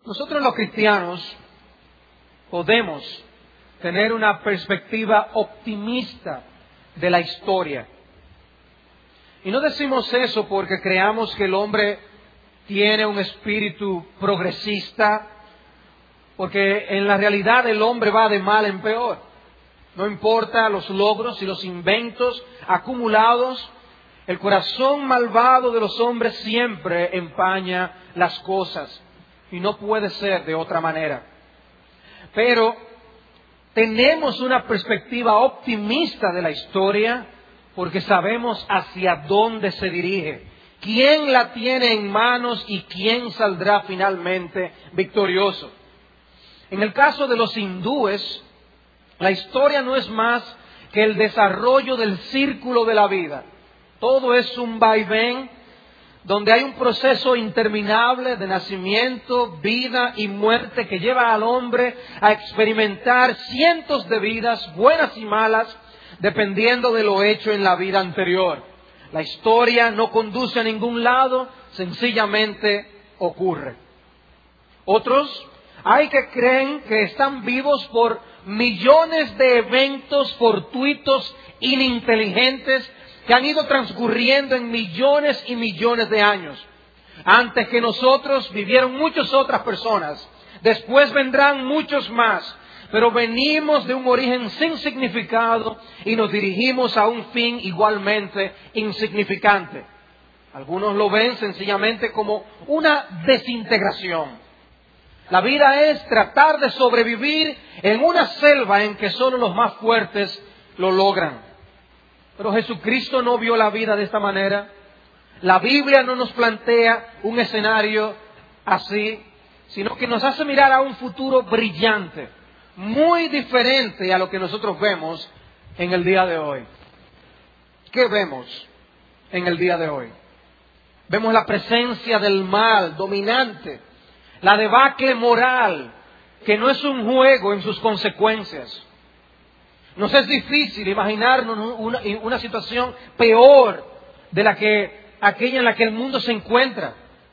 Nosotros los cristianos podemos tener una perspectiva optimista de la historia. Y no decimos eso porque creamos que el hombre tiene un espíritu progresista, porque en la realidad el hombre va de mal en peor. No importa los logros y los inventos acumulados, el corazón malvado de los hombres siempre empaña las cosas. Y no puede ser de otra manera. Pero tenemos una perspectiva optimista de la historia porque sabemos hacia dónde se dirige, quién la tiene en manos y quién saldrá finalmente victorioso. En el caso de los hindúes, la historia no es más que el desarrollo del círculo de la vida. Todo es un vaivén donde hay un proceso interminable de nacimiento, vida y muerte que lleva al hombre a experimentar cientos de vidas, buenas y malas, dependiendo de lo hecho en la vida anterior. La historia no conduce a ningún lado, sencillamente ocurre. Otros hay que creen que están vivos por millones de eventos fortuitos, ininteligentes, que han ido transcurriendo en millones y millones de años. Antes que nosotros vivieron muchas otras personas. Después vendrán muchos más. Pero venimos de un origen sin significado y nos dirigimos a un fin igualmente insignificante. Algunos lo ven sencillamente como una desintegración. La vida es tratar de sobrevivir en una selva en que solo los más fuertes lo logran. Pero Jesucristo no vio la vida de esta manera. La Biblia no nos plantea un escenario así, sino que nos hace mirar a un futuro brillante, muy diferente a lo que nosotros vemos en el día de hoy. ¿Qué vemos en el día de hoy? Vemos la presencia del mal dominante, la debacle moral, que no es un juego en sus consecuencias. Nos es difícil imaginarnos una situación peor de aquella en la que el mundo se encuentra.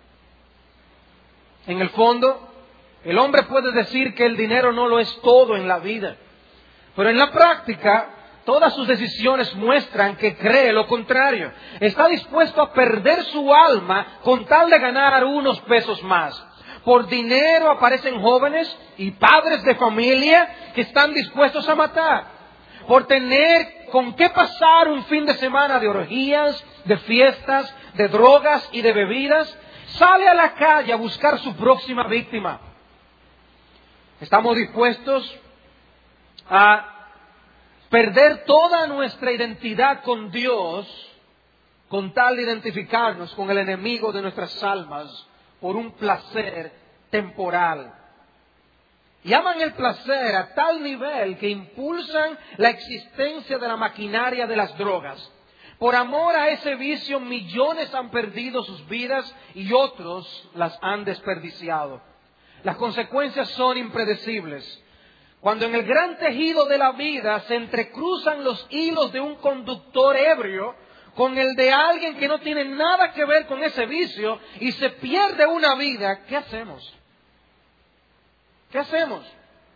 En el fondo, el hombre puede decir que el dinero no lo es todo en la vida. Pero en la práctica, todas sus decisiones muestran que cree lo contrario. Está dispuesto a perder su alma con tal de ganar unos pesos más. Por dinero aparecen jóvenes y padres de familia que están dispuestos a matar. Por tener con qué pasar un fin de semana de orgías, de fiestas, de drogas y de bebidas, sale a la calle a buscar su próxima víctima. Estamos dispuestos a perder toda nuestra identidad con Dios con tal de identificarnos con el enemigo de nuestras almas por un placer temporal. Y aman el placer a tal nivel que impulsan la existencia de la maquinaria de las drogas. Por amor a ese vicio, millones han perdido sus vidas y otros las han desperdiciado. Las consecuencias son impredecibles. Cuando en el gran tejido de la vida se entrecruzan los hilos de un conductor ebrio con el de alguien que no tiene nada que ver con ese vicio y se pierde una vida, ¿qué hacemos? ¿Qué hacemos?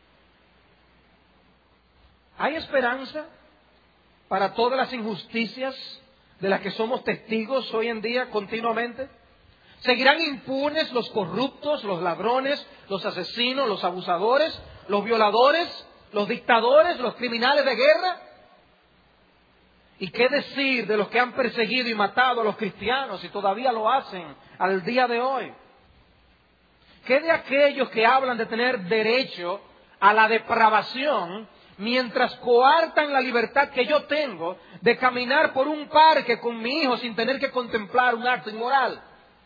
¿Hay esperanza para todas las injusticias de las que somos testigos hoy en día continuamente? ¿Seguirán impunes los corruptos, los ladrones, los asesinos, los abusadores, los violadores, los dictadores, los criminales de guerra? ¿Y qué decir de los que han perseguido y matado a los cristianos y todavía lo hacen al día de hoy? ¿Qué de aquellos que hablan de tener derecho a la depravación mientras coartan la libertad que yo tengo de caminar por un parque con mi hijo sin tener que contemplar un acto inmoral?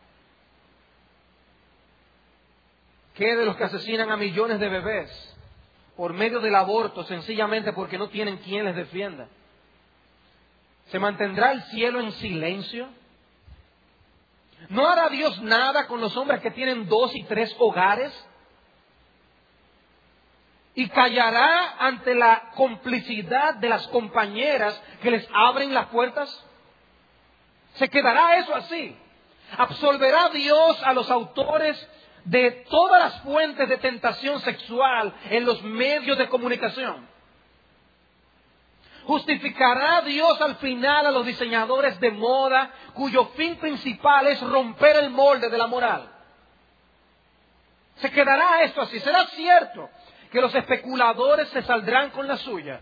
¿Qué de los que asesinan a millones de bebés por medio del aborto sencillamente porque no tienen quien les defienda? ¿Se mantendrá el cielo en silencio? ¿No hará Dios nada con los hombres que tienen 2 y 3 hogares? ¿Y callará ante la complicidad de las compañeras que les abren las puertas? ¿Se quedará eso así? ¿Absolverá Dios a los autores de todas las fuentes de tentación sexual en los medios de comunicación. ¿Justificará Dios al final a los diseñadores de moda cuyo fin principal es romper el molde de la moral? ¿Se quedará esto así? ¿Será cierto que los especuladores se saldrán con la suya?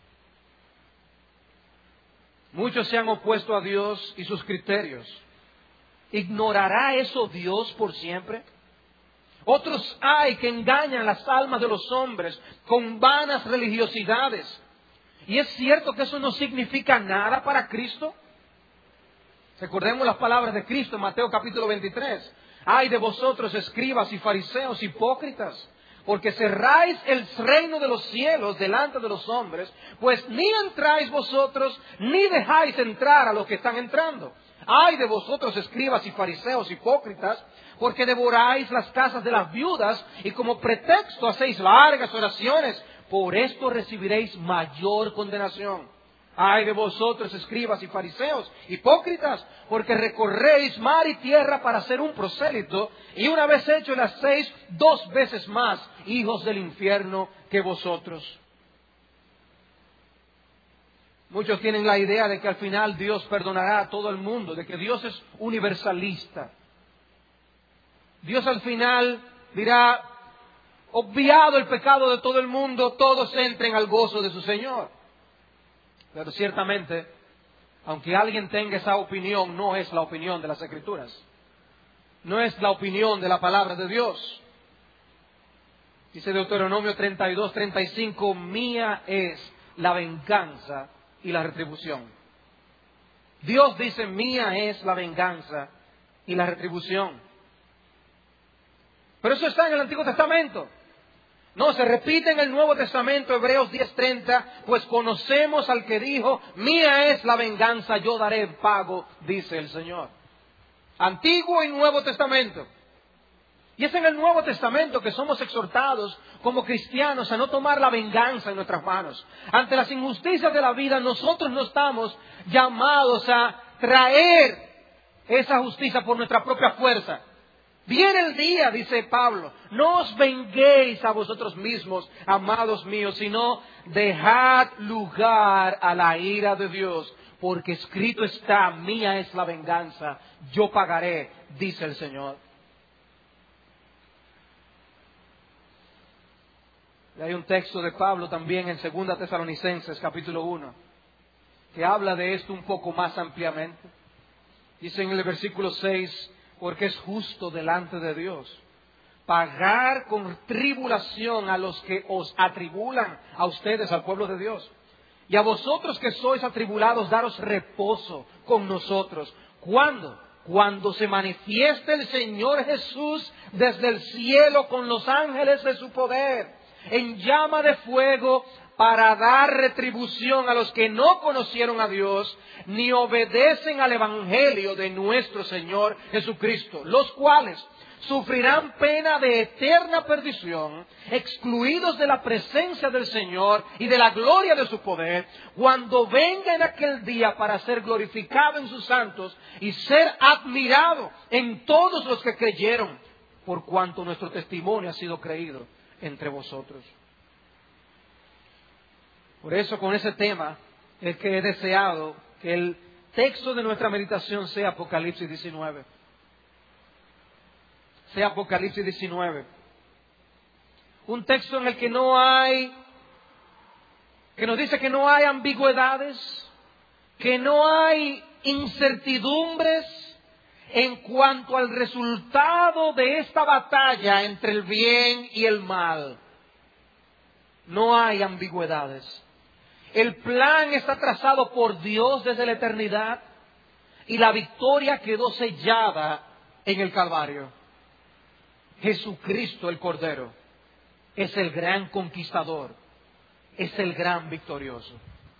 Muchos se han opuesto a Dios y sus criterios. ¿Ignorará eso Dios por siempre? Otros hay que engañan las almas de los hombres con vanas religiosidades. ¿Y es cierto que eso no significa nada para Cristo? Recordemos las palabras de Cristo en Mateo capítulo 23. ¡Ay de vosotros, escribas y fariseos hipócritas! Porque cerráis el reino de los cielos delante de los hombres, pues ni entráis vosotros, ni dejáis entrar a los que están entrando. ¡Ay de vosotros, escribas y fariseos hipócritas! Porque devoráis las casas de las viudas y como pretexto hacéis largas oraciones. Por esto recibiréis mayor condenación. ¡Ay de vosotros, escribas y fariseos hipócritas! Porque recorréis mar y tierra para ser un prosélito, y una vez hecho le hacéis 2 veces más hijos del infierno que vosotros. Muchos tienen la idea de que al final Dios perdonará a todo el mundo, de que Dios es universalista. Dios al final dirá, obviado el pecado de todo el mundo, todos entren al gozo de su Señor. Pero ciertamente, aunque alguien tenga esa opinión, no es la opinión de las Escrituras. No es la opinión de la palabra de Dios. Dice Deuteronomio 32:35, mía es la venganza y la retribución. Dios dice, mía es la venganza y la retribución. Pero eso está en el Antiguo Testamento. No, se repite en el Nuevo Testamento, Hebreos 10:30, pues conocemos al que dijo, mía es la venganza, yo daré pago, dice el Señor. Antiguo y Nuevo Testamento. Y es en el Nuevo Testamento que somos exhortados como cristianos a no tomar la venganza en nuestras manos. Ante las injusticias de la vida, nosotros no estamos llamados a traer esa justicia por nuestra propia fuerza. Viene el día, dice Pablo, no os venguéis a vosotros mismos, amados míos, sino dejad lugar a la ira de Dios, porque escrito está, mía es la venganza, yo pagaré, dice el Señor. Y hay un texto de Pablo también en 2 Tesalonicenses capítulo 1, que habla de esto un poco más ampliamente. Dice en el versículo 6, porque es justo delante de Dios pagar con tribulación a los que os atribulan, a ustedes, al pueblo de Dios. Y a vosotros que sois atribulados, daros reposo con nosotros. ¿Cuándo? Cuando se manifieste el Señor Jesús desde el cielo con los ángeles de su poder, en llama de fuego, para dar retribución a los que no conocieron a Dios, ni obedecen al Evangelio de nuestro Señor Jesucristo, los cuales sufrirán pena de eterna perdición, excluidos de la presencia del Señor y de la gloria de su poder, cuando venga en aquel día para ser glorificado en sus santos y ser admirado en todos los que creyeron, por cuanto nuestro testimonio ha sido creído entre vosotros. Por eso, con ese tema es que he deseado que el texto de nuestra meditación sea Apocalipsis 19. Sea Apocalipsis 19. Un texto en el que no hay, que nos dice que no hay ambigüedades, que no hay incertidumbres en cuanto al resultado de esta batalla entre el bien y el mal. No hay ambigüedades. El plan está trazado por Dios desde la eternidad y la victoria quedó sellada en el Calvario. Jesucristo el Cordero es el gran conquistador, es el gran victorioso.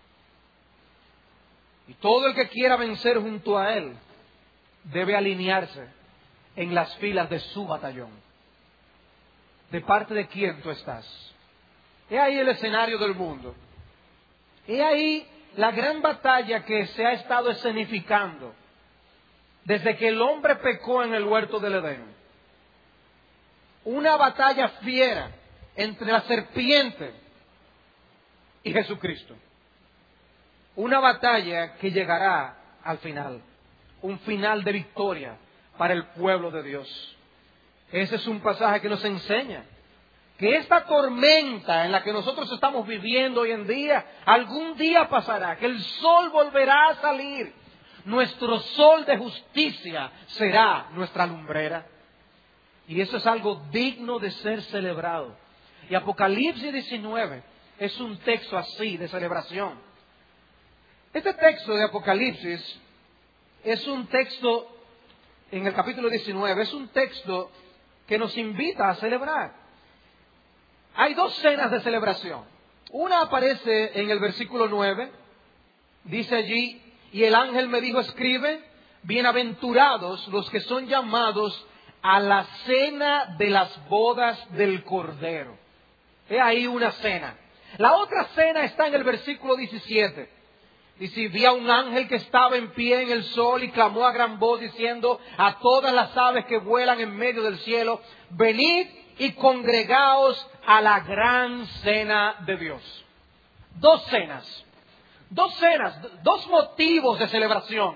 Y todo el que quiera vencer junto a Él debe alinearse en las filas de su batallón. ¿De parte de quién tú estás? He ahí el escenario del mundo. He ahí la gran batalla que se ha estado escenificando desde que el hombre pecó en el huerto del Edén. una batalla fiera entre la serpiente y Jesucristo. Una batalla que llegará al final, un final de victoria para el pueblo de Dios. Ese es un pasaje que nos enseña que esta tormenta en la que nosotros estamos viviendo hoy en día, algún día pasará, que el sol volverá a salir. Nuestro sol de justicia será nuestra lumbrera. Y eso es algo digno de ser celebrado. Y Apocalipsis 19 es un texto así de celebración. Este texto de Apocalipsis es un texto, en el capítulo 19, es un texto que nos invita a celebrar. Hay dos cenas de celebración. Una aparece en el versículo 9, dice allí, y el ángel me dijo, escribe, bienaventurados los que son llamados a la cena de las bodas del Cordero. He ahí una cena. La otra cena está en el versículo 17. Dice, vi a un ángel que estaba en pie en el sol y clamó a gran voz diciendo a todas las aves que vuelan en medio del cielo, venid y congregaos a la gran cena de Dios. Dos cenas, dos motivos de celebración.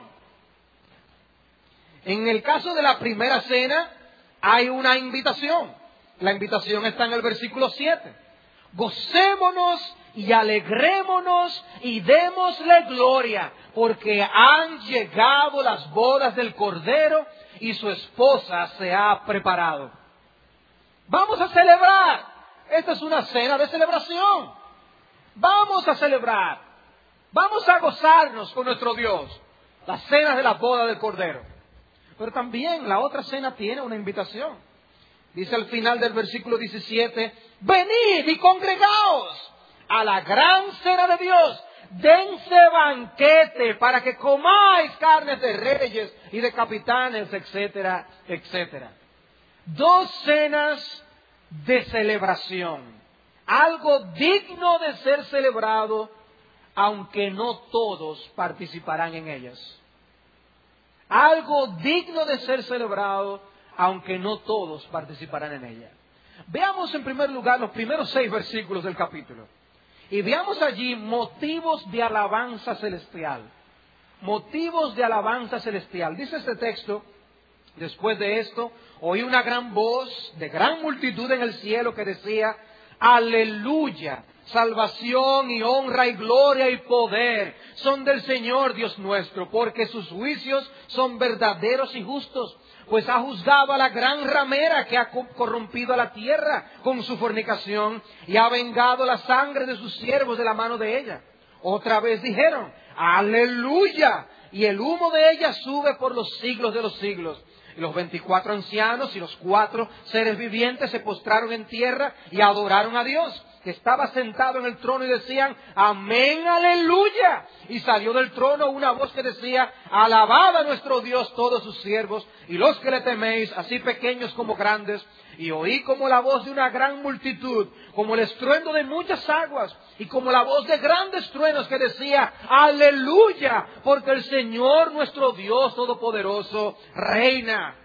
En el caso de la primera cena hay una invitación. La invitación está en el versículo 7. Gocémonos y alegrémonos y démosle gloria, porque han llegado las bodas del Cordero y su esposa se ha preparado. Vamos a celebrar. Esta es una cena de celebración. Vamos a celebrar. Vamos a gozarnos con nuestro Dios. La cena de la boda del Cordero. Pero también la otra cena tiene una invitación. Dice al final del versículo 17, venid y congregaos a la gran cena de Dios. Dense banquete para que comáis carnes de reyes y de capitanes, etcétera, etcétera. Dos cenas de celebración. Algo digno de ser celebrado, aunque no todos participarán en ellas. Algo digno de ser celebrado, aunque no todos participarán en ella. Veamos en primer lugar los primeros 6 versículos del capítulo. Y veamos allí motivos de alabanza celestial. Motivos de alabanza celestial. Dice este texto, después de esto, oí una gran voz de gran multitud en el cielo que decía, aleluya, salvación y honra y gloria y poder son del Señor Dios nuestro, porque sus juicios son verdaderos y justos. Pues ha juzgado a la gran ramera que ha corrompido a la tierra con su fornicación y ha vengado la sangre de sus siervos de la mano de ella. Otra vez dijeron, aleluya, y el humo de ella sube por los siglos de los siglos. Y los 24 ancianos y los 4 seres vivientes se postraron en tierra y adoraron a Dios, que estaba sentado en el trono, y decían, amén, aleluya. Y salió del trono una voz que decía, alabad a nuestro Dios todos sus siervos y los que le teméis, así pequeños como grandes. Y oí como la voz de una gran multitud, como el estruendo de muchas aguas, y como la voz de grandes truenos que decía, aleluya, porque el Señor nuestro Dios Todopoderoso reina.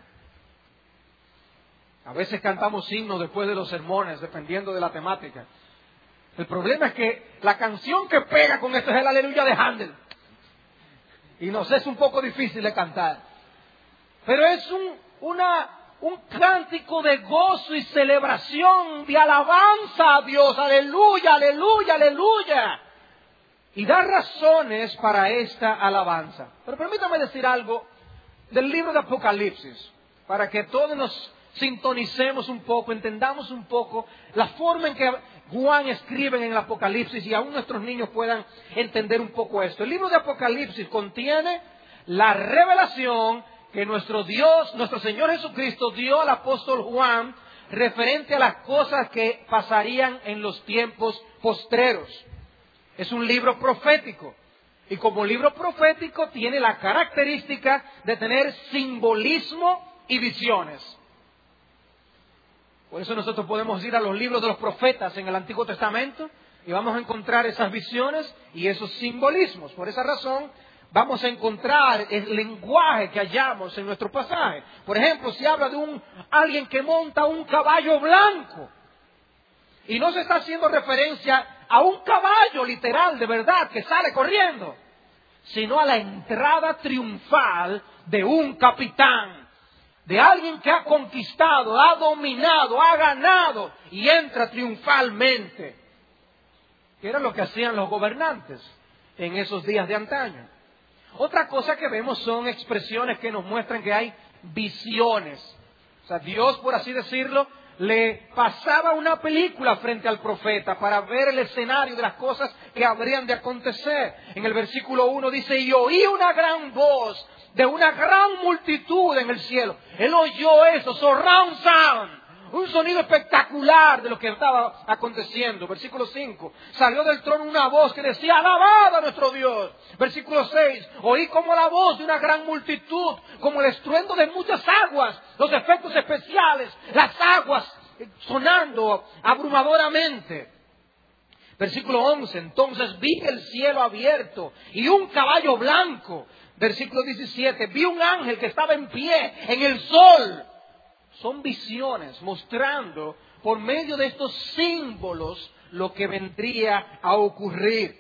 A veces cantamos himnos después de los sermones, dependiendo de la temática. El problema es que la canción que pega con esto es el aleluya de Handel. Y nos es un poco difícil de cantar. Pero es un cántico de gozo y celebración, de alabanza a Dios. Aleluya, aleluya, aleluya. Y da razones para esta alabanza. Pero permítame decir algo del libro de Apocalipsis, para que todos nos sintonicemos un poco, entendamos un poco la forma en que Juan escribe en el Apocalipsis y aún nuestros niños puedan entender un poco esto. El libro de Apocalipsis contiene la revelación que nuestro Dios, nuestro Señor Jesucristo dio al apóstol Juan referente a las cosas que pasarían en los tiempos postreros. Es un libro profético y como libro profético tiene la característica de tener simbolismo y visiones. Por eso nosotros podemos ir a los libros de los profetas en el Antiguo Testamento y vamos a encontrar esas visiones y esos simbolismos. Por esa razón vamos a encontrar el lenguaje que hallamos en nuestro pasaje. Por ejemplo, si habla de alguien que monta un caballo blanco, y no se está haciendo referencia a un caballo literal de verdad que sale corriendo, sino a la entrada triunfal de un capitán, de alguien que ha conquistado, ha dominado, ha ganado y entra triunfalmente. Que era lo que hacían los gobernantes en esos días de antaño. Otra cosa que vemos son expresiones que nos muestran que hay visiones. O sea, Dios, por así decirlo, le pasaba una película frente al profeta para ver el escenario de las cosas que habrían de acontecer. En el versículo 1 dice, y oí una gran voz de una gran multitud en el cielo. Él oyó eso, surround sound, un sonido espectacular de lo que estaba aconteciendo. Versículo 5, salió del trono una voz que decía, alabad a nuestro Dios. Versículo 6, oí como la voz de una gran multitud, como el estruendo de muchas aguas, los efectos especiales, las aguas sonando abrumadoramente. Versículo 11, entonces vi el cielo abierto y un caballo blanco. Versículo 17, vi un ángel que estaba en pie en el sol. Son visiones mostrando por medio de estos símbolos lo que vendría a ocurrir.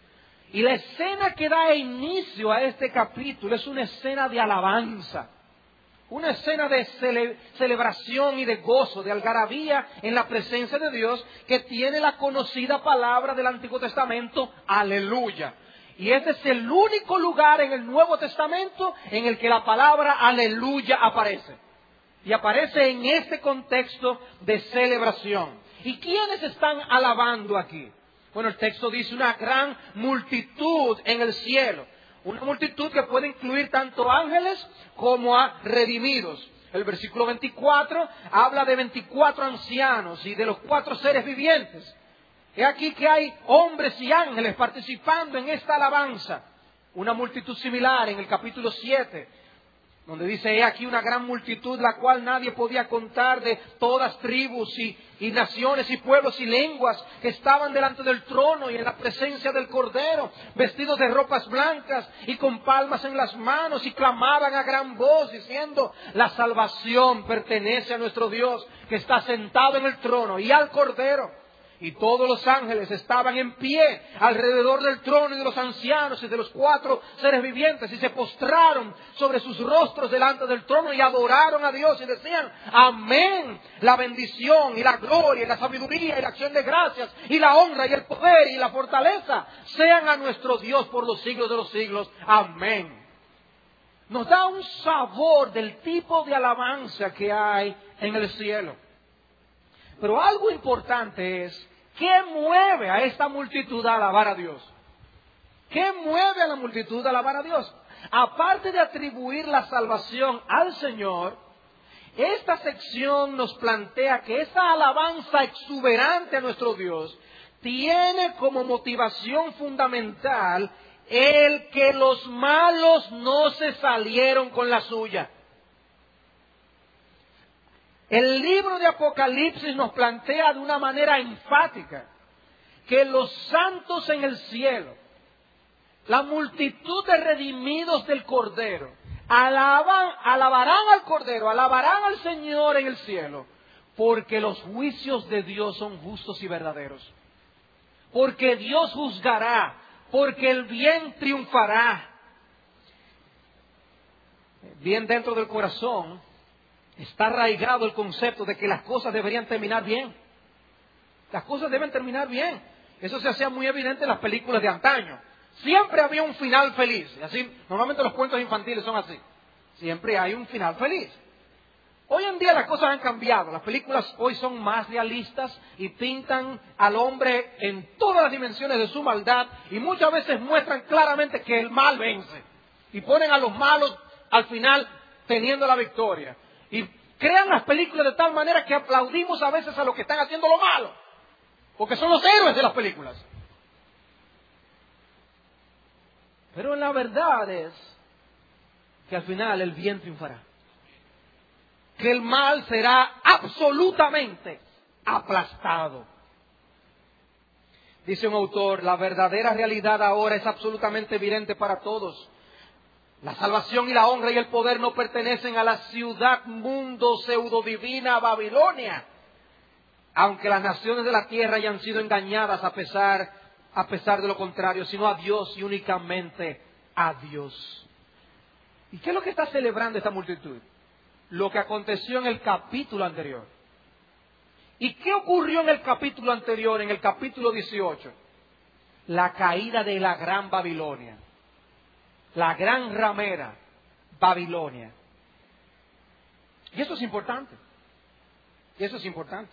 Y la escena que da inicio a este capítulo es una escena de alabanza, una escena de celebración y de gozo, de algarabía en la presencia de Dios, que tiene la conocida palabra del Antiguo Testamento, aleluya. Y este es el único lugar en el Nuevo Testamento en el que la palabra aleluya aparece. Y aparece en este contexto de celebración. ¿Y quiénes están alabando aquí? Bueno, el texto dice una gran multitud en el cielo. Una multitud que puede incluir tanto ángeles como a redimidos. El versículo 24 habla de 24 ancianos y de los 4 seres vivientes. He aquí que hay hombres y ángeles participando en esta alabanza. Una multitud similar en el capítulo 7, donde dice, he aquí una gran multitud, la cual nadie podía contar, de todas tribus y naciones y pueblos y lenguas, que estaban delante del trono y en la presencia del Cordero, vestidos de ropas blancas y con palmas en las manos, y clamaban a gran voz, diciendo, la salvación pertenece a nuestro Dios, que está sentado en el trono, y al Cordero. Y todos los ángeles estaban en pie alrededor del trono y de los ancianos y de los 4 seres vivientes, y se postraron sobre sus rostros delante del trono y adoraron a Dios y decían, amén, la bendición y la gloria y la sabiduría y la acción de gracias y la honra y el poder y la fortaleza sean a nuestro Dios por los siglos de los siglos, amén. Nos da un sabor del tipo de alabanza que hay en el cielo. Pero algo importante es, ¿qué mueve a esta multitud a alabar a Dios? ¿Qué mueve a la multitud a alabar a Dios? Aparte de atribuir la salvación al Señor, esta sección nos plantea que esa alabanza exuberante a nuestro Dios tiene como motivación fundamental el que los malos no se salieron con la suya. El libro de Apocalipsis nos plantea de una manera enfática que los santos en el cielo, la multitud de redimidos del Cordero, alabarán al Cordero, alabarán al Señor en el cielo, porque los juicios de Dios son justos y verdaderos. Porque Dios juzgará, porque el bien triunfará. Bien dentro del corazón está arraigado el concepto de que las cosas deberían terminar bien. Las cosas deben terminar bien. Eso se hacía muy evidente en las películas de antaño. Siempre había un final feliz. Y así, normalmente los cuentos infantiles son así. Siempre hay un final feliz. Hoy en día las cosas han cambiado. Las películas hoy son más realistas y pintan al hombre en todas las dimensiones de su maldad. Y muchas veces muestran claramente que el mal vence. Y ponen a los malos al final teniendo la victoria. Y crean las películas de tal manera que aplaudimos a veces a los que están haciendo lo malo. Porque son los héroes de las películas. Pero la verdad es que al final el bien triunfará. Que el mal será absolutamente aplastado. Dice un autor, la verdadera realidad ahora es absolutamente evidente para todos. La salvación y la honra y el poder no pertenecen a la ciudad mundo pseudodivina Babilonia, aunque las naciones de la tierra hayan sido engañadas a pesar de lo contrario, sino a Dios y únicamente a Dios. ¿Y qué es lo que está celebrando esta multitud? Lo que aconteció en el capítulo anterior. ¿Y qué ocurrió en el capítulo anterior, en el capítulo 18? La caída de la gran Babilonia. La gran ramera Babilonia. Y eso es importante. Y eso es importante.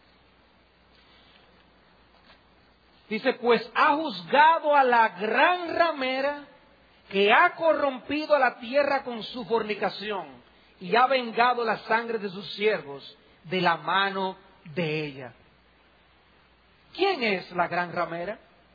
Dice, pues ha juzgado a la gran ramera que ha corrompido a la tierra con su fornicación y ha vengado la sangre de sus siervos de la mano de ella. ¿Quién es la gran ramera?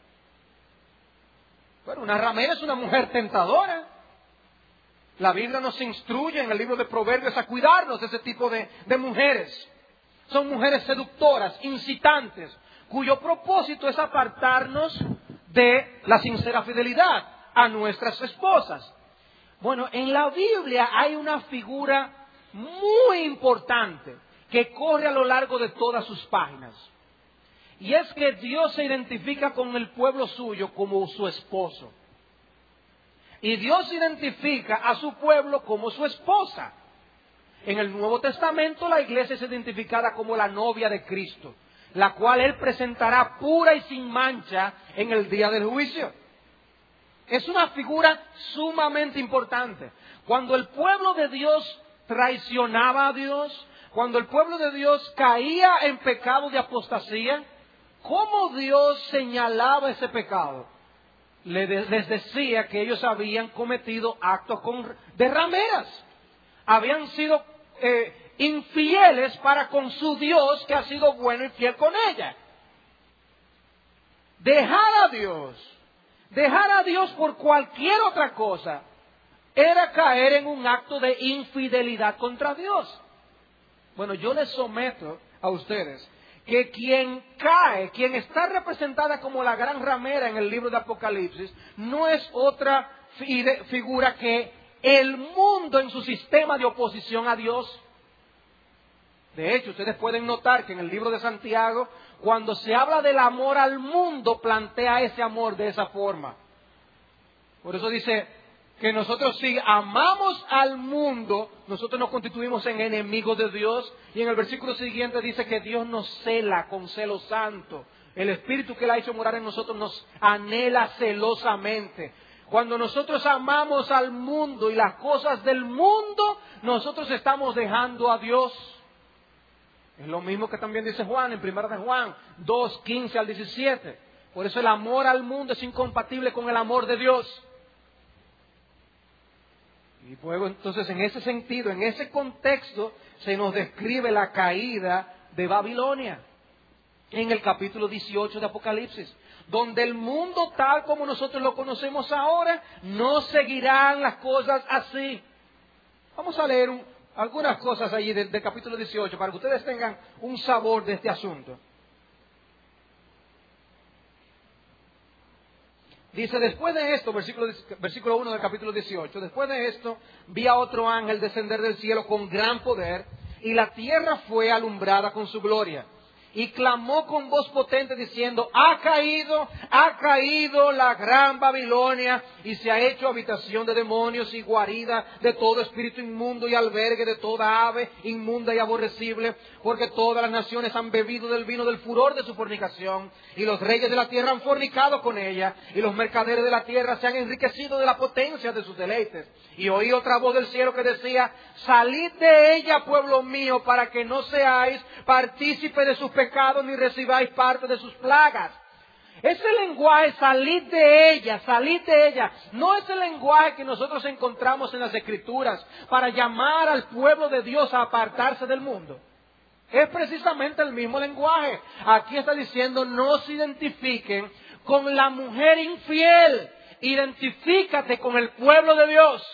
Bueno, una ramera es una mujer tentadora. La Biblia nos instruye en el libro de Proverbios a cuidarnos de ese tipo de mujeres. Son mujeres seductoras, incitantes, cuyo propósito es apartarnos de la sincera fidelidad a nuestras esposas. Bueno, en la Biblia hay una figura muy importante que corre a lo largo de todas sus páginas. Y es que Dios se identifica con el pueblo suyo como su esposo. Y Dios identifica a su pueblo como su esposa. En el Nuevo Testamento la iglesia es identificada como la novia de Cristo, la cual Él presentará pura y sin mancha en el día del juicio. Es una figura sumamente importante. Cuando el pueblo de Dios traicionaba a Dios, cuando el pueblo de Dios caía en pecado de apostasía, ¿cómo Dios señalaba ese pecado? Les decía que ellos habían cometido actos de rameras. Habían sido infieles para con su Dios, que ha sido bueno y fiel con ella. Dejar a Dios por cualquier otra cosa, era caer en un acto de infidelidad contra Dios. Bueno, yo les someto a ustedes que quien cae, quien está representada como la gran ramera en el libro de Apocalipsis, no es otra figura que el mundo en su sistema de oposición a Dios. De hecho, ustedes pueden notar que en el libro de Santiago, cuando se habla del amor al mundo, plantea ese amor de esa forma. Por eso dice que nosotros, si amamos al mundo, nosotros nos constituimos en enemigos de Dios. Y en el versículo siguiente dice que Dios nos cela con celo santo. El Espíritu que Él ha hecho morar en nosotros nos anhela celosamente. Cuando nosotros amamos al mundo y las cosas del mundo, nosotros estamos dejando a Dios. Es lo mismo que también dice Juan en 1 de Juan 2, 15 al 17. Por eso el amor al mundo es incompatible con el amor de Dios. Y luego entonces en ese sentido, en ese contexto, se nos describe la caída de Babilonia en el capítulo 18 de Apocalipsis, donde el mundo tal como nosotros lo conocemos ahora no seguirán las cosas así. Vamos a leer algunas cosas allí del capítulo 18 para que ustedes tengan un sabor de este asunto. Dice, después de esto, versículo 1 del capítulo 18, después de esto vi a otro ángel descender del cielo con gran poder, y la tierra fue alumbrada con su gloria. Y clamó con voz potente diciendo, ha caído la gran Babilonia, y se ha hecho habitación de demonios y guarida de todo espíritu inmundo y albergue de toda ave inmunda y aborrecible, porque todas las naciones han bebido del vino del furor de su fornicación, y los reyes de la tierra han fornicado con ella, y los mercaderes de la tierra se han enriquecido de la potencia de sus deleites. Y oí otra voz del cielo que decía, salid de ella, pueblo mío, para que no seáis partícipes de sus pecados ni recibáis parte de sus plagas. Ese lenguaje, salid de ella, no es el lenguaje que nosotros encontramos en las Escrituras para llamar al pueblo de Dios a apartarse del mundo. Es precisamente el mismo lenguaje. Aquí está diciendo, no se identifiquen con la mujer infiel, identifícate con el pueblo de Dios.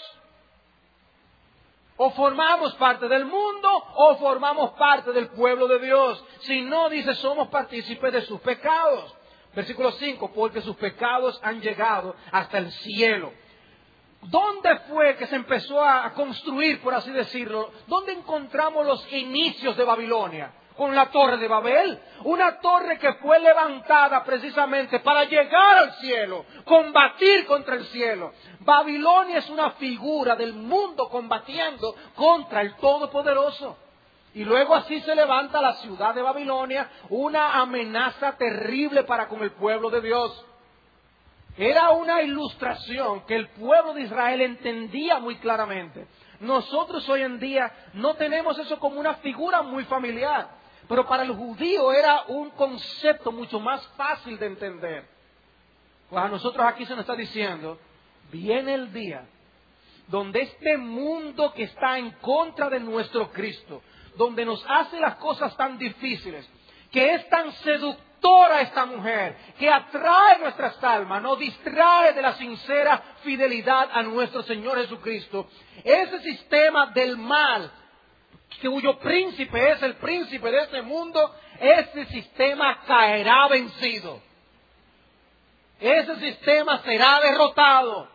O formamos parte del mundo o formamos parte del pueblo de Dios. Si no, dice, somos partícipes de sus pecados. Versículo 5, porque sus pecados han llegado hasta el cielo. ¿Dónde fue que se empezó a construir, por así decirlo? ¿Dónde encontramos los inicios de Babilonia? Con la Torre de Babel. Una torre que fue levantada precisamente para llegar al cielo, combatir contra el cielo. Babilonia es una figura del mundo combatiendo contra el Todopoderoso. Y luego así se levanta la ciudad de Babilonia, una amenaza terrible para con el pueblo de Dios. Era una ilustración que el pueblo de Israel entendía muy claramente. Nosotros hoy en día no tenemos eso como una figura muy familiar, pero para el judío era un concepto mucho más fácil de entender. Pues a nosotros aquí se nos está diciendo, viene el día donde este mundo que está en contra de nuestro Cristo, donde nos hace las cosas tan difíciles, que es tan seductora esta mujer, que atrae nuestras almas, nos distrae de la sincera fidelidad a nuestro Señor Jesucristo. Ese sistema del mal, cuyo príncipe es el príncipe de este mundo, ese sistema caerá vencido. Ese sistema será derrotado.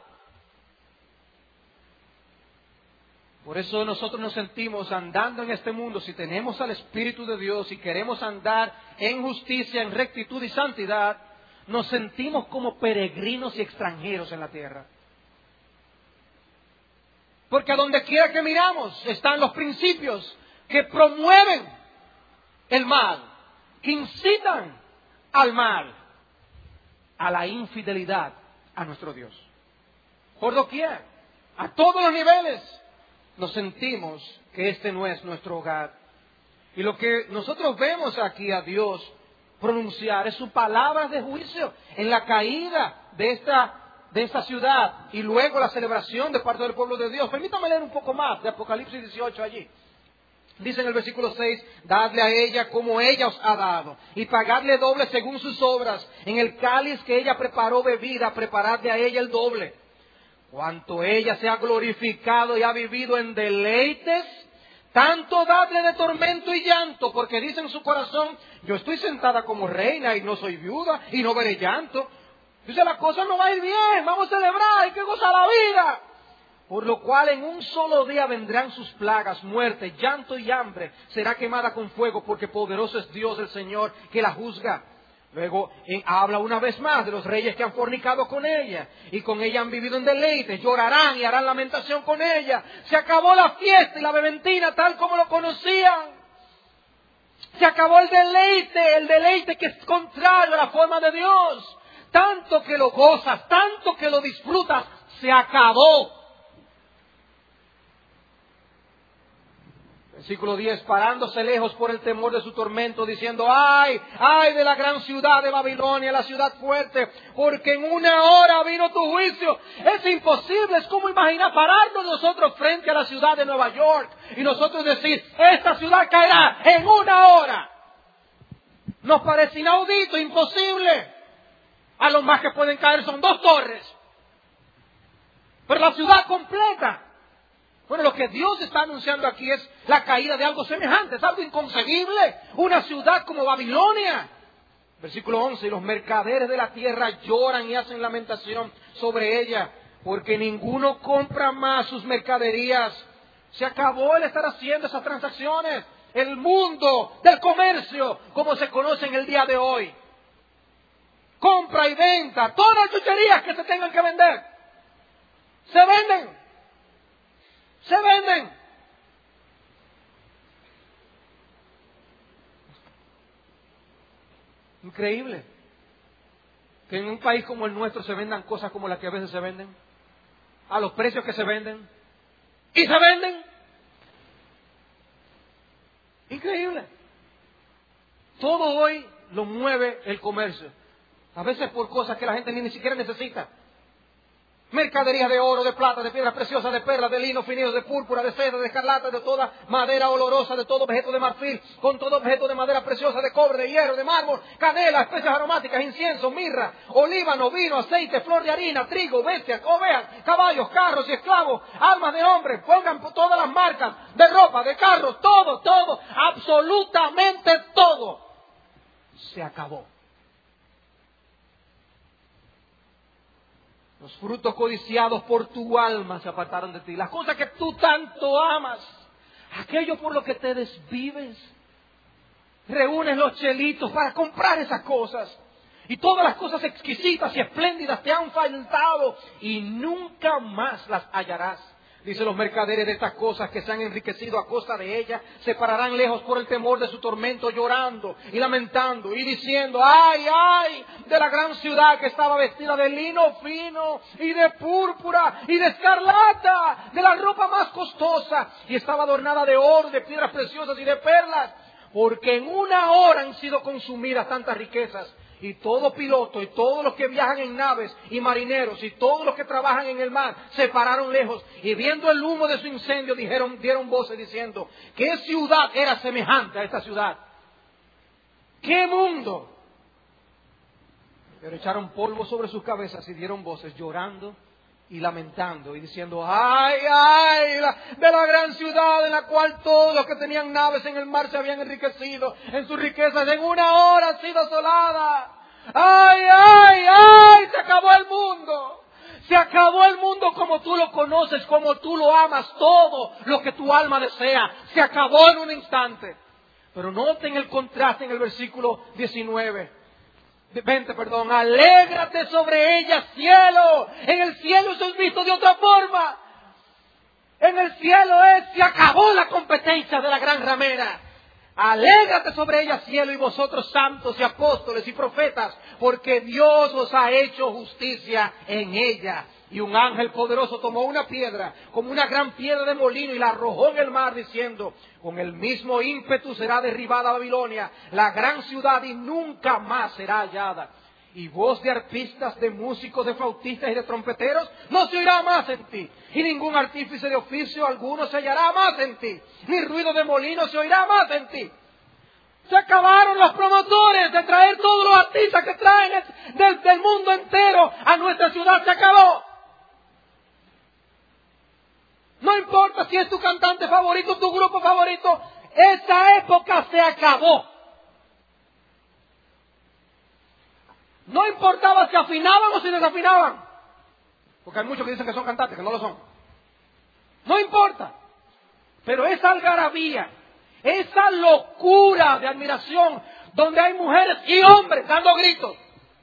Por eso nosotros nos sentimos andando en este mundo, si tenemos al Espíritu de Dios y queremos andar en justicia, en rectitud y santidad, nos sentimos como peregrinos y extranjeros en la tierra. Porque a donde quiera que miramos están los principios que promueven el mal, que incitan al mal, a la infidelidad a nuestro Dios. Por doquier, a todos los niveles, nos sentimos que este no es nuestro hogar. Y lo que nosotros vemos aquí a Dios pronunciar es su palabra de juicio en la caída de esta ciudad y luego la celebración de parte del pueblo de Dios. Permítame leer un poco más de Apocalipsis 18 allí. Dice en el versículo 6, dadle a ella como ella os ha dado, y pagadle doble según sus obras. En el cáliz que ella preparó bebida, preparadle a ella el doble. Cuanto ella se ha glorificado y ha vivido en deleites, tanto dadle de tormento y llanto, porque dice en su corazón, yo estoy sentada como reina y no soy viuda y no veré llanto. Dice, la cosa no va a ir bien, vamos a celebrar, hay que gozar la vida. Por lo cual en un solo día vendrán sus plagas, muerte, llanto y hambre. Será quemada con fuego, porque poderoso es Dios el Señor que la juzga. Luego habla una vez más de los reyes que han fornicado con ella y con ella han vivido en deleites, llorarán y harán lamentación con ella. Se acabó la fiesta y la beventina tal como lo conocían. Se acabó el deleite que es contrario a la forma de Dios. Tanto que lo gozas, tanto que lo disfrutas, se acabó. Versículo 10, parándose lejos por el temor de su tormento, diciendo, ¡ay, ay de la gran ciudad de Babilonia, la ciudad fuerte! Porque en una hora vino tu juicio. Es imposible, es como imaginar pararnos nosotros frente a la ciudad de Nueva York y nosotros decir, esta ciudad caerá en una hora. Nos parece inaudito, imposible. A lo más que pueden caer son 2 torres. Pero la ciudad completa. Bueno, lo que Dios está anunciando aquí es la caída de algo semejante, es algo inconcebible. Una ciudad como Babilonia. Versículo 11, y los mercaderes de la tierra lloran y hacen lamentación sobre ella, porque ninguno compra más sus mercaderías. Se acabó el estar haciendo esas transacciones. El mundo del comercio, como se conoce en el día de hoy. Compra y venta, todas las chucherías que se tengan que vender. Se venden. Se venden. Increíble que en un país como el nuestro se vendan cosas como las que a veces se venden, a los precios que se venden, y se venden. Increíble. Todo hoy lo mueve el comercio, a veces por cosas que la gente ni siquiera necesita. Mercaderías de oro, de plata, de piedras preciosas, de perlas, de lino finido, de púrpura, de seda, de escarlata, de toda madera olorosa, de todo objeto de marfil, con todo objeto de madera preciosa, de cobre, de hierro, de mármol, canela, especias aromáticas, incienso, mirra, olíbano, vino, aceite, flor de harina, trigo, bestias, ovejas, caballos, carros y esclavos, armas de hombres, pongan todas las marcas de ropa, de carros, todo, absolutamente todo. Se acabó. Los frutos codiciados por tu alma se apartaron de ti. Las cosas que tú tanto amas, aquello por lo que te desvives. Reúnes los chelitos para comprar esas cosas. Y todas las cosas exquisitas y espléndidas te han faltado y nunca más las hallarás. Dice, los mercaderes de estas cosas que se han enriquecido a costa de ellas se pararán lejos por el temor de su tormento, llorando y lamentando y diciendo, ¡ay, ay! De la gran ciudad que estaba vestida de lino fino y de púrpura y de escarlata, de la ropa más costosa, y estaba adornada de oro, de piedras preciosas y de perlas, porque en una hora han sido consumidas tantas riquezas. Y todo piloto y todos los que viajan en naves y marineros y todos los que trabajan en el mar se pararon lejos y viendo el humo de su incendio dieron voces diciendo, ¿qué ciudad era semejante a esta ciudad? ¿Qué mundo? Pero echaron polvo sobre sus cabezas y dieron voces llorando y lamentando y diciendo, ¡ay, ay! De la gran ciudad en la cual todos los que tenían naves en el mar se habían enriquecido en sus riquezas, en una hora ha sido asolada. ¡Ay, ay, ay! Se acabó el mundo. Se acabó el mundo como tú lo conoces, como tú lo amas, todo lo que tu alma desea. Se acabó en un instante. Pero noten el contraste en el versículo 20, alégrate sobre ella, cielo. En el cielo eso es visto de otra forma. En el cielo se acabó la competencia de la gran ramera. Alégrate sobre ella, cielo, y vosotros santos y apóstoles y profetas, porque Dios os ha hecho justicia en ella. Y un ángel poderoso tomó una piedra, como una gran piedra de molino, y la arrojó en el mar, diciendo, con el mismo ímpetu será derribada Babilonia, la gran ciudad, y nunca más será hallada. Y voz de arpistas, de músicos, de flautistas y de trompeteros no se oirá más en ti. Y ningún artífice de oficio alguno se hallará más en ti. Ni ruido de molino se oirá más en ti. Se acabaron los promotores de traer todos los artistas que traen del mundo entero a nuestra ciudad. Se acabó. No importa si es tu cantante favorito, tu grupo favorito. Esa época se acabó. No importaba si afinaban o si desafinaban. Porque hay muchos que dicen que son cantantes, que no lo son. No importa. Pero esa algarabía, esa locura de admiración, donde hay mujeres y hombres dando gritos,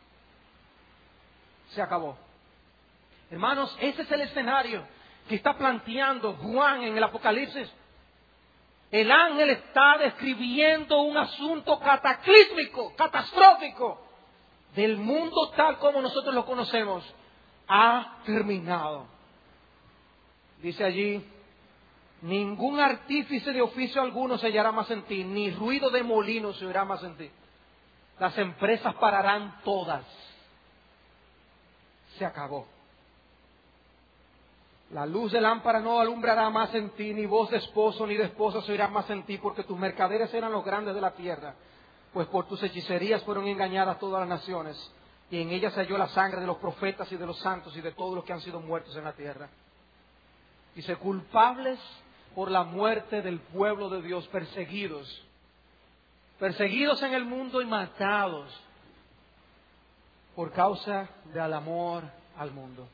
se acabó. Hermanos, ese es el escenario que está planteando Juan en el Apocalipsis. El ángel está describiendo un asunto cataclísmico, catastrófico. Del mundo tal como nosotros lo conocemos, ha terminado. Dice allí, ningún artífice de oficio alguno se hallará más en ti, ni ruido de molino se oirá más en ti. Las empresas pararán todas. Se acabó. La luz de lámpara no alumbrará más en ti, ni voz de esposo ni de esposa se oirá más en ti, porque tus mercaderes eran los grandes de la tierra. Pues por tus hechicerías fueron engañadas todas las naciones, y en ellas se halló la sangre de los profetas y de los santos y de todos los que han sido muertos en la tierra. Dice, culpables por la muerte del pueblo de Dios, perseguidos en el mundo y matados por causa del amor al mundo.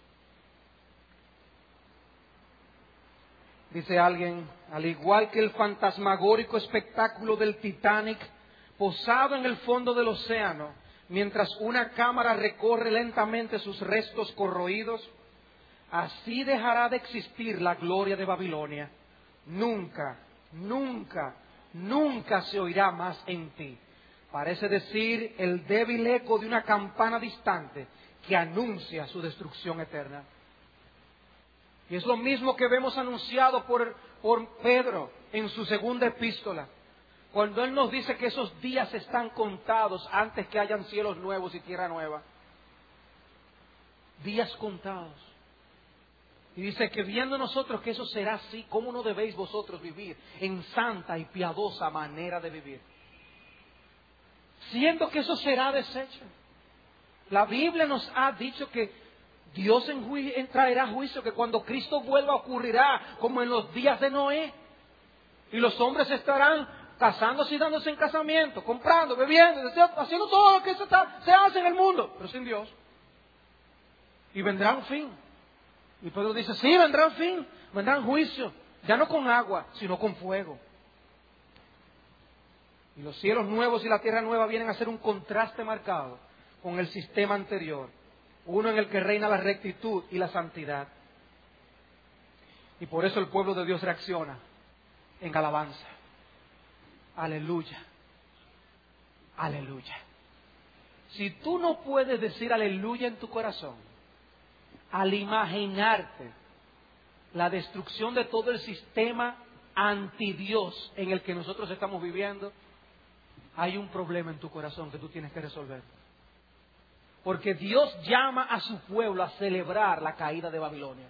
Dice alguien, al igual que el fantasmagórico espectáculo del Titanic, posado en el fondo del océano, mientras una cámara recorre lentamente sus restos corroídos, así dejará de existir la gloria de Babilonia. Nunca, nunca, nunca se oirá más en ti. Parece decir el débil eco de una campana distante que anuncia su destrucción eterna. Y es lo mismo que vemos anunciado por Pedro en su segunda epístola. Cuando Él nos dice que esos días están contados antes que hayan cielos nuevos y tierra nueva. Días contados. Y dice que viendo nosotros que eso será así, ¿cómo no debéis vosotros vivir en santa y piadosa manera de vivir? Siendo que eso será deshecho. La Biblia nos ha dicho que Dios traerá juicio, que cuando Cristo vuelva ocurrirá como en los días de Noé. Y los hombres estarán casándose y dándose en casamiento, comprando, bebiendo, haciendo todo lo que se hace en el mundo, pero sin Dios. y vendrá un fin. Y Pedro dice, sí, vendrá un fin, vendrá un juicio, ya no con agua, sino con fuego. Y los cielos nuevos y la tierra nueva vienen a ser un contraste marcado con el sistema anterior, uno en el que reina la rectitud y la santidad. Y por eso el pueblo de Dios reacciona en alabanza. Aleluya. Aleluya. Si tú no puedes decir aleluya en tu corazón, al imaginarte la destrucción de todo el sistema anti-Dios en el que nosotros estamos viviendo, hay un problema en tu corazón que tú tienes que resolver. Porque Dios llama a su pueblo a celebrar la caída de Babilonia,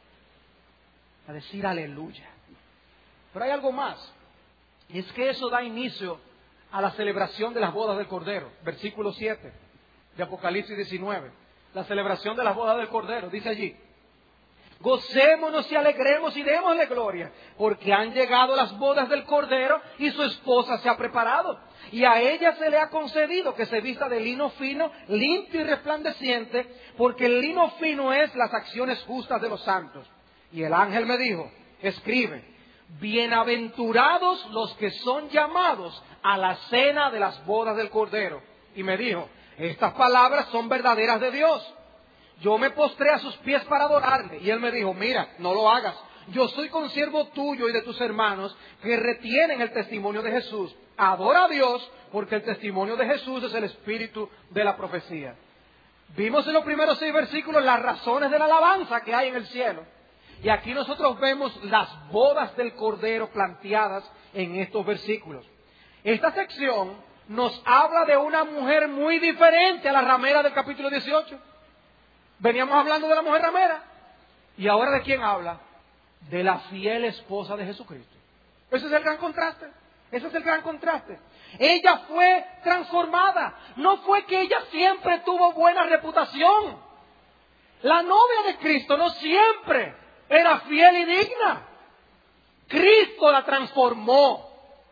a decir aleluya. Pero hay algo más, y es que eso da inicio a la celebración de las bodas del Cordero. Versículo 7 de Apocalipsis 19. La celebración de las bodas del Cordero. Dice allí, gocémonos y alegremos y démosle gloria, porque han llegado las bodas del Cordero y su esposa se ha preparado. Y a ella se le ha concedido que se vista de lino fino, limpio y resplandeciente, porque el lino fino es las acciones justas de los santos. Y el ángel me dijo, escribe, bienaventurados los que son llamados a la cena de las bodas del Cordero. Y me dijo, estas palabras son verdaderas de Dios. Yo me postré a sus pies para adorarle. Y él me dijo, mira, no lo hagas. Yo soy consiervo tuyo y de tus hermanos que retienen el testimonio de Jesús. Adora a Dios, porque el testimonio de Jesús es el espíritu de la profecía. Vimos en los primeros 6 versículos las razones de la alabanza que hay en el cielo. Y aquí nosotros vemos las bodas del Cordero planteadas en estos versículos. Esta sección nos habla de una mujer muy diferente a la ramera del capítulo 18. Veníamos hablando de la mujer ramera. ¿Y ahora de quién habla? De la fiel esposa de Jesucristo. Ese es el gran contraste. Ese es el gran contraste. Ella fue transformada. No fue que ella siempre tuvo buena reputación. La novia de Cristo no siempre era fiel y digna. Cristo la transformó.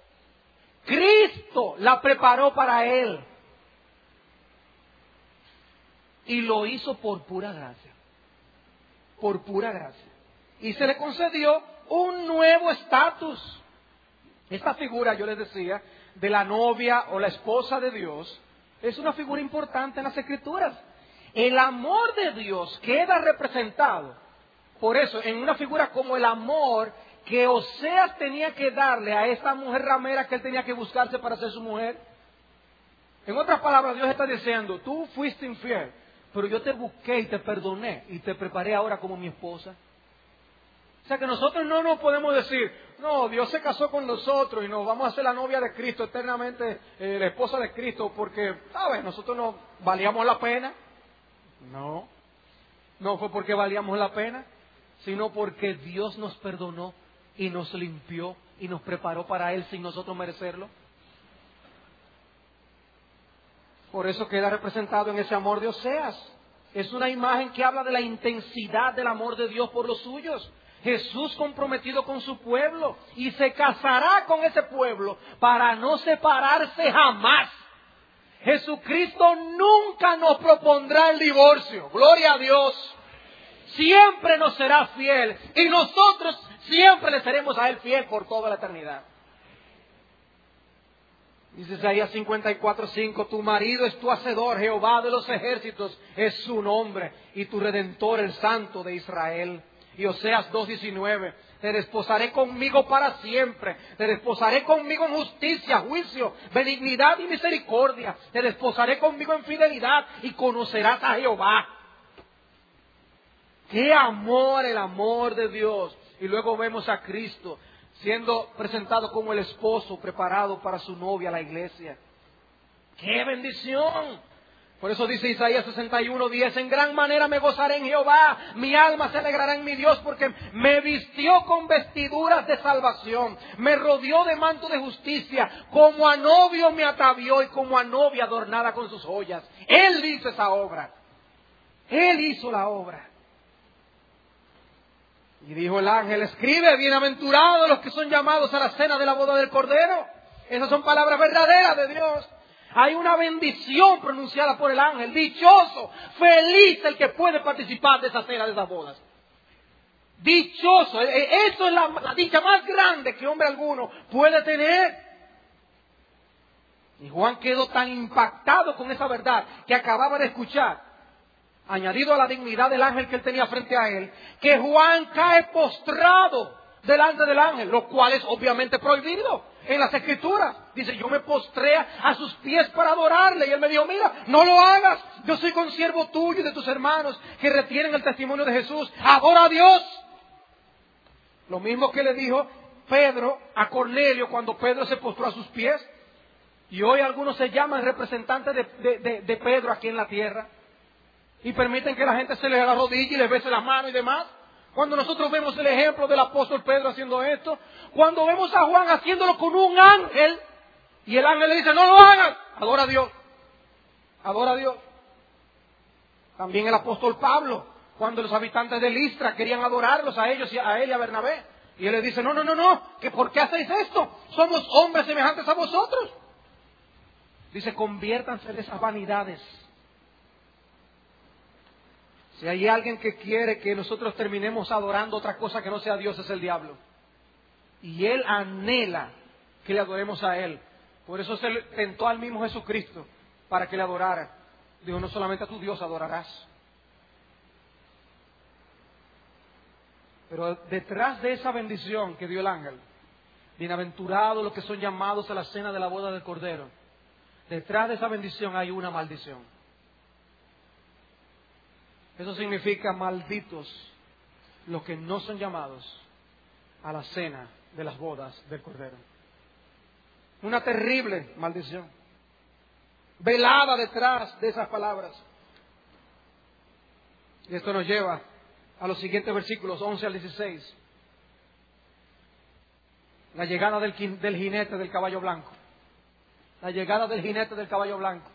Cristo la preparó para Él. Y lo hizo por pura gracia. Por pura gracia. Y se le concedió un nuevo estatus. Esta figura, yo les decía, de la novia o la esposa de Dios, es una figura importante en las Escrituras. El amor de Dios queda representado, por eso, en una figura como el amor que Oseas tenía que darle a esta mujer ramera que él tenía que buscarse para ser su mujer. En otras palabras, Dios está diciendo, tú fuiste infiel, pero yo te busqué y te perdoné y te preparé ahora como mi esposa. O sea que nosotros no nos podemos decir, no, Dios se casó con nosotros y nos vamos a hacer la novia de Cristo, eternamente la esposa de Cristo, porque, ¿sabes? Nosotros no valíamos la pena. No, no fue porque valíamos la pena, sino porque Dios nos perdonó y nos limpió y nos preparó para Él sin nosotros merecerlo. Por eso queda representado en ese amor de Oseas. Es una imagen que habla de la intensidad del amor de Dios por los suyos. Jesús comprometido con su pueblo y se casará con ese pueblo para no separarse jamás. Jesucristo nunca nos propondrá el divorcio. Gloria a Dios. Siempre nos será fiel y nosotros siempre le seremos a Él fiel por toda la eternidad. Dice Isaías 54:5, tu marido es tu hacedor, Jehová de los ejércitos es su nombre, y tu redentor el Santo de Israel. Y Oseas 2:19, te desposaré conmigo para siempre, te desposaré conmigo en justicia, juicio, benignidad y misericordia, te desposaré conmigo en fidelidad y conocerás a Jehová. ¡Qué amor, el amor de Dios! Y luego vemos a Cristo siendo presentado como el esposo preparado para su novia, la iglesia. ¡Qué bendición! Por eso dice Isaías 61:10, en gran manera me gozaré en Jehová, mi alma se alegrará en mi Dios, porque me vistió con vestiduras de salvación, me rodeó de manto de justicia, como a novio me atavió y como a novia adornada con sus joyas. Él hizo esa obra. Él hizo la obra. Y dijo el ángel, escribe, bienaventurados los que son llamados a la cena de la boda del Cordero. Esas son palabras verdaderas de Dios. Hay una bendición pronunciada por el ángel. Dichoso, feliz el que puede participar de esa cena, de esas bodas. Dichoso, eso es la dicha más grande que hombre alguno puede tener. Y Juan quedó tan impactado con esa verdad que acababa de escuchar, añadido a la dignidad del ángel que él tenía frente a él, que Juan cae postrado delante del ángel, lo cual es obviamente prohibido en las Escrituras. Dice, yo me postré a sus pies para adorarle. Y él me dijo, mira, no lo hagas. Yo soy consiervo tuyo y de tus hermanos que retienen el testimonio de Jesús. Adora a Dios. Lo mismo que le dijo Pedro a Cornelio cuando Pedro se postró a sus pies. Y hoy algunos se llaman representantes de Pedro aquí en la tierra. Y permiten que la gente se les arrodille y les bese las manos y demás. Cuando nosotros vemos el ejemplo del apóstol Pedro haciendo esto. Cuando vemos a Juan haciéndolo con un ángel. Y el ángel le dice, no lo hagas. Adora a Dios. Adora a Dios. También el apóstol Pablo, cuando los habitantes de Listra querían adorarlos a ellos, a él y a Bernabé. Y él les dice, no, que ¿por qué hacéis esto? Somos hombres semejantes a vosotros. Dice, conviértanse de esas vanidades. Si hay alguien que quiere que nosotros terminemos adorando otra cosa que no sea Dios, es el diablo. Y él anhela que le adoremos a él. Por eso se le tentó al mismo Jesucristo para que le adorara. Dijo, no solamente a tu Dios adorarás. Pero detrás de esa bendición que dio el ángel, bienaventurados los que son llamados a la cena de la boda del Cordero, detrás de esa bendición hay una maldición. Eso significa malditos los que no son llamados a la cena de las bodas del Cordero. Una terrible maldición, velada detrás de esas palabras. Y esto nos lleva a los siguientes versículos 11 al 16. La llegada del jinete del caballo blanco. La llegada del jinete del caballo blanco.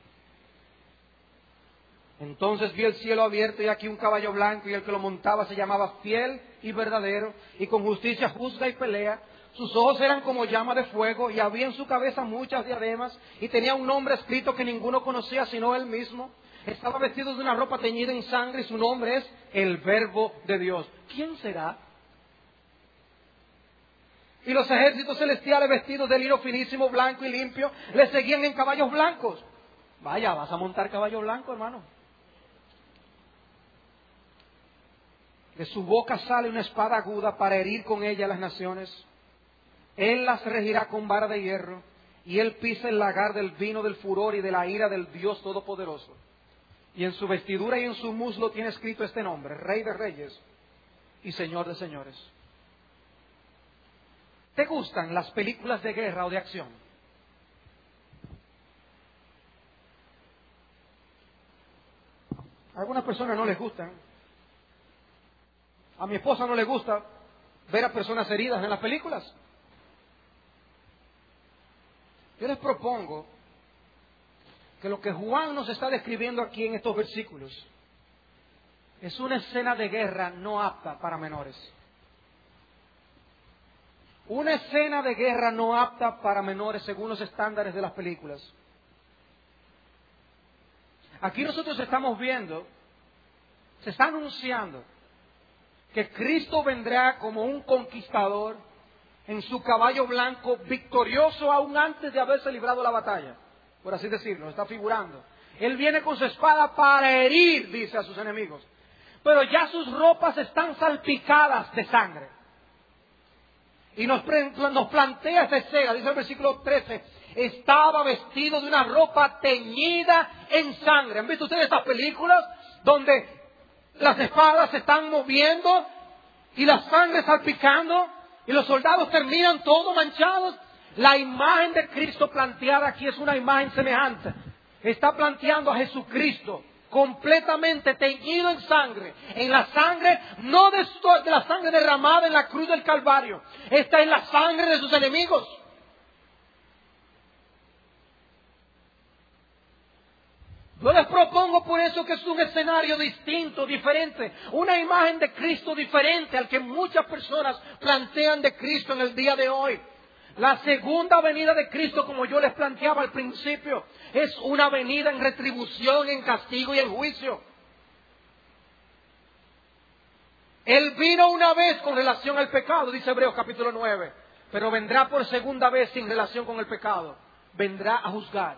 Entonces vi el cielo abierto y aquí un caballo blanco, y el que lo montaba se llamaba Fiel y Verdadero, y con justicia juzga y pelea. Sus ojos eran como llama de fuego, y había en su cabeza muchas diademas, y tenía un nombre escrito que ninguno conocía sino él mismo. Estaba vestido de una ropa teñida en sangre, y su nombre es el Verbo de Dios. ¿Quién será? Y los ejércitos celestiales, vestidos de lino finísimo, blanco y limpio, le seguían en caballos blancos. Vaya, ¿vas a montar caballo blanco, hermano? De su boca sale una espada aguda para herir con ella a las naciones. Él las regirá con vara de hierro, y él pisa el lagar del vino del furor y de la ira del Dios Todopoderoso. Y en su vestidura y en su muslo tiene escrito este nombre: Rey de Reyes y Señor de Señores. ¿Te gustan las películas de guerra o de acción? A algunas personas no les gustan. A mi esposa no le gusta ver a personas heridas en las películas. Yo les propongo que lo que Juan nos está describiendo aquí en estos versículos es una escena de guerra no apta para menores. Una escena de guerra no apta para menores según los estándares de las películas. Aquí nosotros estamos viendo, se está anunciando que Cristo vendrá como un conquistador en su caballo blanco, victorioso aún antes de haberse librado la batalla, por así decirlo, está figurando. Él viene con su espada para herir, dice, a sus enemigos. Pero ya sus ropas están salpicadas de sangre. Y nos plantea esta escena, dice el versículo 13, estaba vestido de una ropa teñida en sangre. ¿Han visto ustedes estas películas donde las espadas se están moviendo y la sangre salpicando y los soldados terminan todos manchados? La imagen de Cristo planteada aquí es una imagen semejante. Está planteando a Jesucristo completamente teñido en sangre. En la sangre, no de la sangre derramada en la cruz del Calvario. Está en la sangre de sus enemigos. Yo les propongo por eso que es un escenario distinto, diferente, una imagen de Cristo diferente al que muchas personas plantean de Cristo en el día de hoy. La segunda venida de Cristo, como yo les planteaba al principio, es una venida en retribución, en castigo y en juicio. Él vino una vez con relación al pecado, dice Hebreos capítulo 9, pero vendrá por segunda vez sin relación con el pecado. Vendrá a juzgar.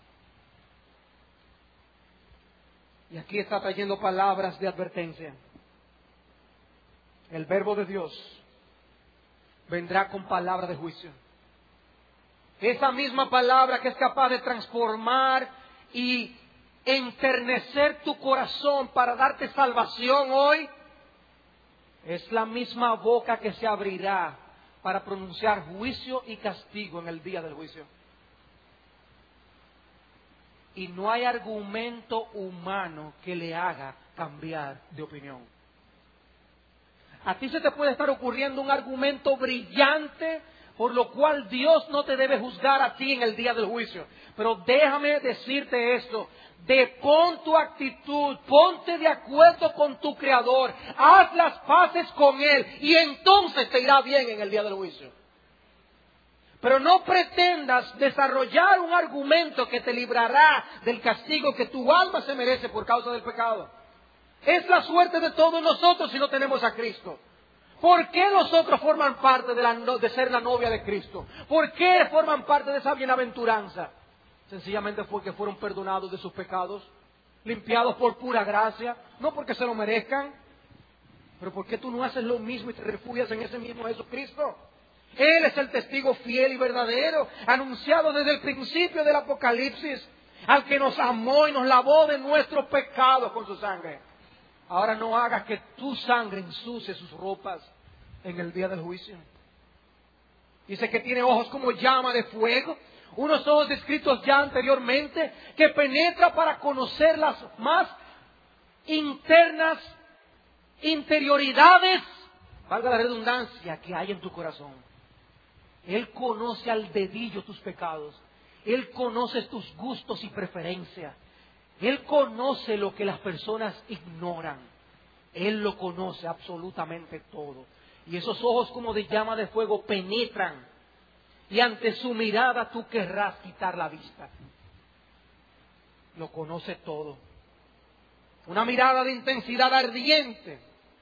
Y aquí está trayendo palabras de advertencia. El verbo de Dios vendrá con palabra de juicio. Esa misma palabra que es capaz de transformar y enternecer tu corazón para darte salvación hoy, es la misma boca que se abrirá para pronunciar juicio y castigo en el día del juicio. Y no hay argumento humano que le haga cambiar de opinión. A ti se te puede estar ocurriendo un argumento brillante por lo cual Dios no te debe juzgar a ti en el día del juicio. Pero déjame decirte esto: depón tu actitud, ponte de acuerdo con tu Creador, haz las paces con Él y entonces te irá bien en el día del juicio. Pero no pretendas desarrollar un argumento que te librará del castigo que tu alma se merece por causa del pecado. Es la suerte de todos nosotros si no tenemos a Cristo. ¿Por qué nosotros forman parte de ser la novia de Cristo? ¿Por qué forman parte de esa bienaventuranza? Sencillamente porque fueron perdonados de sus pecados, limpiados por pura gracia, no porque se lo merezcan. Pero ¿por qué tú no haces lo mismo y te refugias en ese mismo Jesucristo? Él es el testigo fiel y verdadero, anunciado desde el principio del Apocalipsis, al que nos amó y nos lavó de nuestros pecados con su sangre. Ahora no hagas que tu sangre ensucie sus ropas en el día del juicio. Dice que tiene ojos como llama de fuego, unos ojos descritos ya anteriormente, que penetra para conocer las más internas interioridades, valga la redundancia, que hay en tu corazón. Él conoce al dedillo tus pecados. Él conoce tus gustos y preferencias. Él conoce lo que las personas ignoran. Él lo conoce absolutamente todo. Y esos ojos como de llama de fuego penetran. Y ante su mirada tú querrás quitar la vista. Lo conoce todo. Una mirada de intensidad ardiente.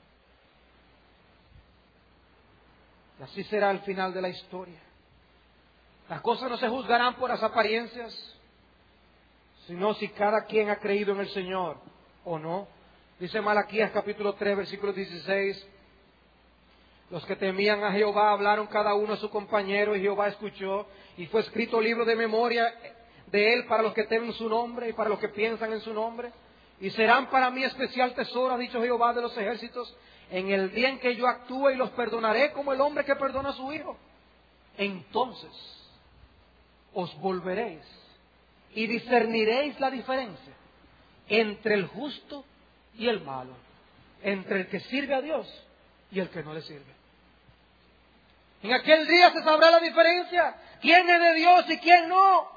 Y así será el final de la historia. Las cosas no se juzgarán por las apariencias, sino si cada quien ha creído en el Señor o no. Dice Malaquías capítulo 3, versículo 16. Los que temían a Jehová hablaron cada uno a su compañero y Jehová escuchó. Y fue escrito libro de memoria de él para los que temen su nombre y para los que piensan en su nombre. Y serán para mí especial tesoro, ha dicho Jehová de los ejércitos, en el día en que yo actúe y los perdonaré como el hombre que perdona a su hijo. Entonces os volveréis y discerniréis la diferencia entre el justo y el malo, entre el que sirve a Dios y el que no le sirve. En aquel día se sabrá la diferencia, quién es de Dios y quién no.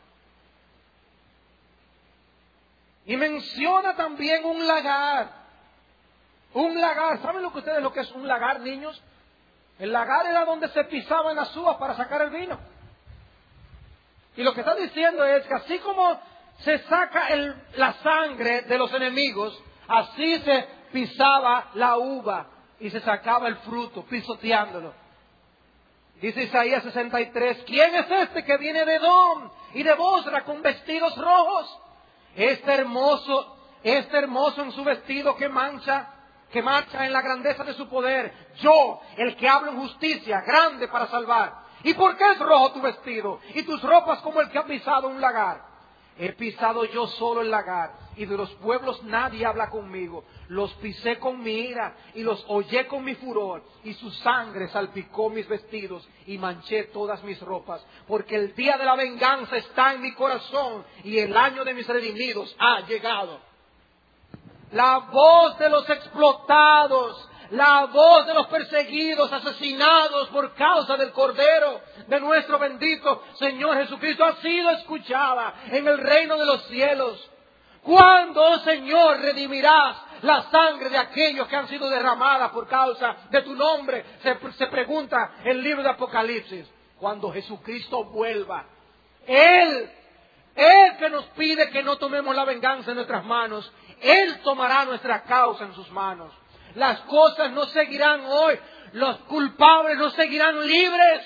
Y menciona también un lagar. Un lagar, ¿saben lo que es un lagar, niños? El lagar era donde se pisaban las uvas para sacar el vino. Y lo que está diciendo es que así como se saca la sangre de los enemigos, así se pisaba la uva y se sacaba el fruto, pisoteándolo. Dice Isaías 63, ¿quién es este que viene de Edom y de Bosra con vestidos rojos? Este hermoso en su vestido que marcha en la grandeza de su poder. Yo, el que hablo en justicia, grande para salvar. ¿Y por qué es rojo tu vestido? Y tus ropas como el que ha pisado un lagar. He pisado yo solo el lagar, y de los pueblos nadie habla conmigo. Los pisé con mi ira, y los hollé con mi furor, y su sangre salpicó mis vestidos, y manché todas mis ropas. Porque el día de la venganza está en mi corazón, y el año de mis redimidos ha llegado. La voz de los explotados, la voz de los perseguidos, asesinados por causa del Cordero de nuestro bendito Señor Jesucristo ha sido escuchada en el reino de los cielos. ¿Cuándo, oh Señor, redimirás la sangre de aquellos que han sido derramadas por causa de tu nombre? Se pregunta el libro de Apocalipsis. cuando Jesucristo vuelva. Él que nos pide que no tomemos la venganza en nuestras manos. Él tomará nuestra causa en sus manos. Las cosas no seguirán hoy. Los culpables no seguirán libres.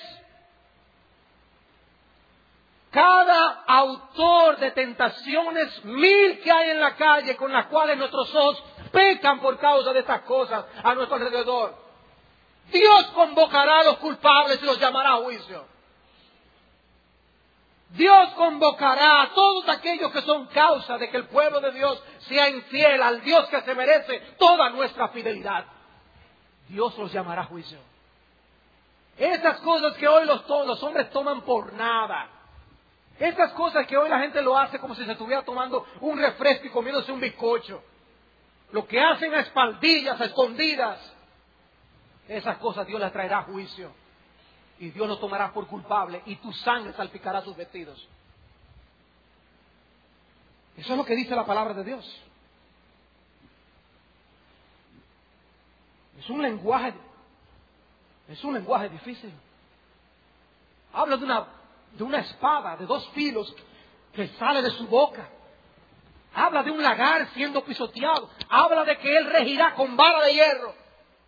Cada autor de tentaciones 1000 que hay en la calle con las cuales nuestros ojos pecan por causa de estas cosas a nuestro alrededor. Dios convocará a los culpables y los llamará a juicio. Dios convocará a todos aquellos que son causa de que el pueblo de Dios sea infiel al Dios que se merece toda nuestra fidelidad. Dios los llamará a juicio. Esas cosas que hoy los hombres toman por nada. Estas cosas que hoy la gente lo hace como si se estuviera tomando un refresco y comiéndose un bizcocho. Lo que hacen a espaldillas, a escondidas. Esas cosas Dios las traerá a juicio. Y Dios los tomará por culpable y tu sangre salpicará sus vestidos. Eso es lo que dice la palabra de Dios. Es un lenguaje difícil. Habla de una espada de 2 filos que sale de su boca. Habla de un lagar siendo pisoteado. Habla de que Él regirá con vara de hierro.